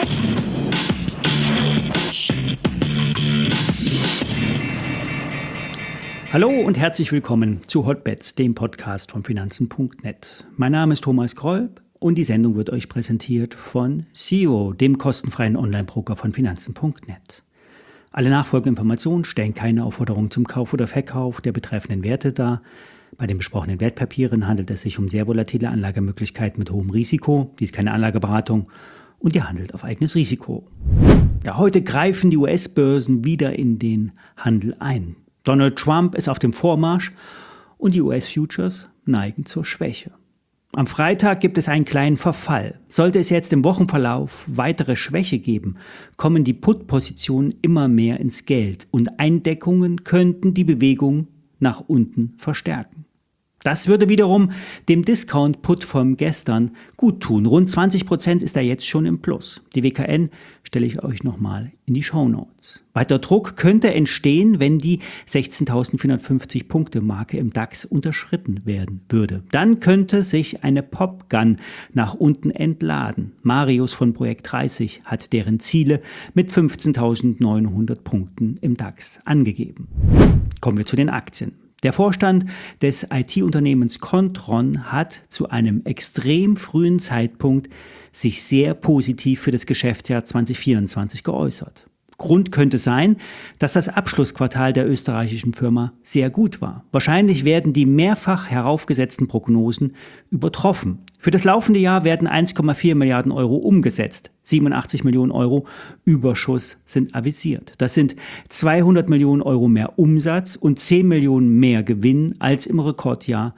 Hallo und herzlich willkommen zu Hotbets, dem Podcast von Finanzen.net. Mein Name ist Thomas Kolb und die Sendung wird euch präsentiert von SEO, dem kostenfreien Online-Broker von Finanzen.net. Alle nachfolgenden Informationen stellen keine Aufforderung zum Kauf oder Verkauf der betreffenden Werte dar. Bei den besprochenen Wertpapieren handelt es sich um sehr volatile Anlagemöglichkeiten mit hohem Risiko. Dies ist keine Anlageberatung und ihr handelt auf eigenes Risiko. Ja, heute greifen die US-Börsen wieder in den Handel ein. Donald Trump ist auf dem Vormarsch und die US-Futures neigen zur Schwäche. Am Freitag gibt es einen kleinen Verfall. Sollte es jetzt im Wochenverlauf weitere Schwäche geben, kommen die Put-Positionen immer mehr ins Geld und Eindeckungen könnten die Bewegung nach unten verstärken. Das würde wiederum dem Discount-Put vom gestern gut tun. Rund 20% ist er jetzt schon im Plus. Die WKN stelle ich euch nochmal in die Shownotes. Weiter Druck könnte entstehen, wenn die 16.450 Punkte Marke im DAX unterschritten werden würde. Dann könnte sich eine Popgun nach unten entladen. Marius von Projekt 30 hat deren Ziele mit 15.900 Punkten im DAX angegeben. Kommen wir zu den Aktien. Der Vorstand des IT-Unternehmens Kontron hat zu einem extrem frühen Zeitpunkt sich sehr positiv für das Geschäftsjahr 2024 geäußert. Grund könnte sein, dass das Abschlussquartal der österreichischen Firma sehr gut war. Wahrscheinlich werden die mehrfach heraufgesetzten Prognosen übertroffen. Für das laufende Jahr werden 1,4 Milliarden Euro umgesetzt. 87 Millionen Euro Überschuss sind avisiert. Das sind 200 Millionen Euro mehr Umsatz und 10 Millionen mehr Gewinn als im Rekordjahr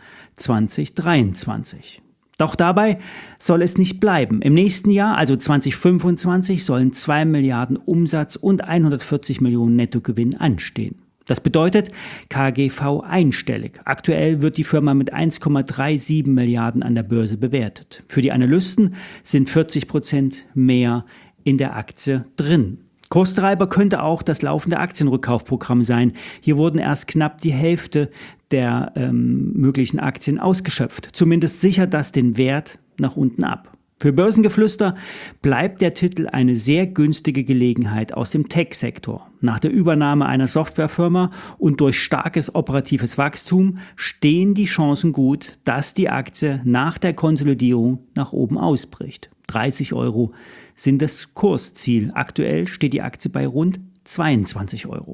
2023. Doch dabei soll es nicht bleiben. Im nächsten Jahr, also 2025, sollen 2 Milliarden Umsatz und 140 Millionen Nettogewinn anstehen. Das bedeutet KGV einstellig. Aktuell wird die Firma mit 1,37 Milliarden an der Börse bewertet. Für die Analysten sind 40% mehr in der Aktie drin. Kurstreiber könnte auch das laufende Aktienrückkaufprogramm sein. Hier wurden erst knapp die Hälfte der möglichen Aktien ausgeschöpft. Zumindest sichert das den Wert nach unten ab. Für Börsengeflüster bleibt der Titel eine sehr günstige Gelegenheit aus dem Tech-Sektor. Nach der Übernahme einer Softwarefirma und durch starkes operatives Wachstum stehen die Chancen gut, dass die Aktie nach der Konsolidierung nach oben ausbricht. 30 Euro sind das Kursziel. Aktuell steht die Aktie bei rund 22 Euro.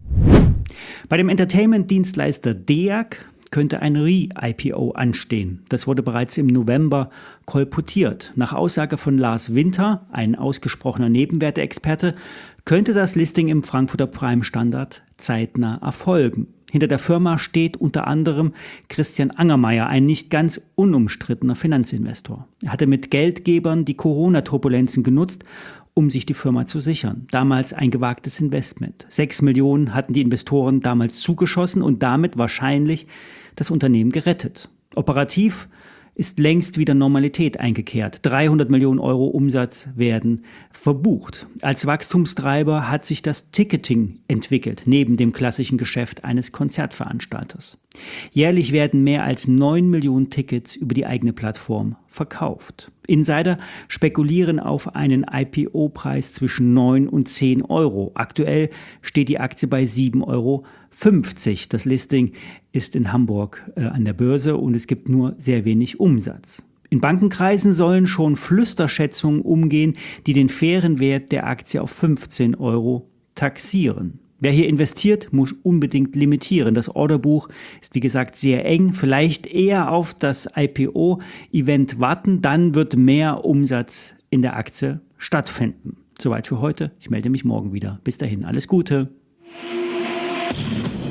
Bei dem Entertainment-Dienstleister DEAG könnte ein Re-IPO anstehen. Das wurde bereits im November kolportiert. Nach Aussage von Lars Winter, ein ausgesprochener Nebenwerteexperte, könnte das Listing im Frankfurter Prime Standard zeitnah erfolgen. Hinter der Firma steht unter anderem Christian Angermayer, ein nicht ganz unumstrittener Finanzinvestor. Er hatte mit Geldgebern die Corona-Turbulenzen genutzt, um sich die Firma zu sichern. Damals ein gewagtes Investment. 6 Millionen hatten die Investoren damals zugeschossen und damit wahrscheinlich das Unternehmen gerettet. Operativ ist längst wieder Normalität eingekehrt. 300 Millionen Euro Umsatz werden verbucht. Als Wachstumstreiber hat sich das Ticketing entwickelt, neben dem klassischen Geschäft eines Konzertveranstalters. Jährlich werden mehr als 9 Millionen Tickets über die eigene Plattform verkauft. Insider spekulieren auf einen IPO-Preis zwischen 9 und 10 Euro. Aktuell steht die Aktie bei 7,50 Euro. Das Listing ist in Hamburg an der Börse und es gibt nur sehr wenig Umsatz. In Bankenkreisen sollen schon Flüsterschätzungen umgehen, die den fairen Wert der Aktie auf 15 Euro taxieren. Wer hier investiert, muss unbedingt limitieren. Das Orderbuch ist wie gesagt sehr eng. Vielleicht eher auf das IPO-Event warten, dann wird mehr Umsatz in der Aktie stattfinden. Soweit für heute. Ich melde mich morgen wieder. Bis dahin, alles Gute.